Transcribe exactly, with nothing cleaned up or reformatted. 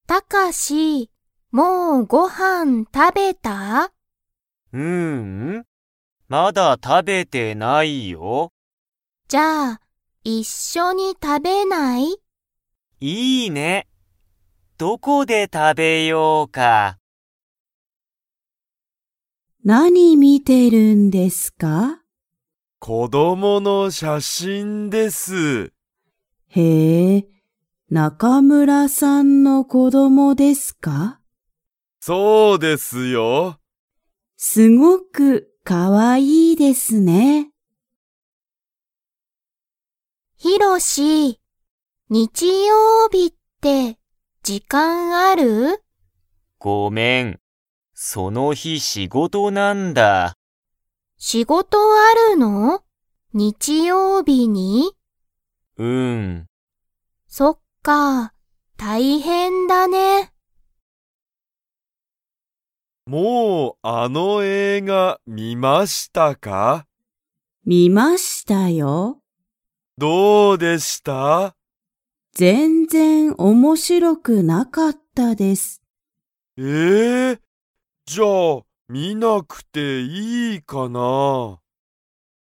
たかし、もうご飯食べた？ うーん、まだ食べてないよ。 じゃあ、一緒に食べない？ いいね。どこで食べようか。 何見てるんですか？ 子供の写真です。 へえ、中村さんの子供ですか？ そうですよ。 すごくかわいいですね。 ひろし、日曜日って時間ある？ ごめん。その日仕事なんだ。 仕事あるの？日曜日に？ うん。 そっか、大変だね。 もうあの映画見ましたか？ 見ましたよ。 どうでした？ 全然面白くなかったです。 えー、じゃあ見なくていいかな？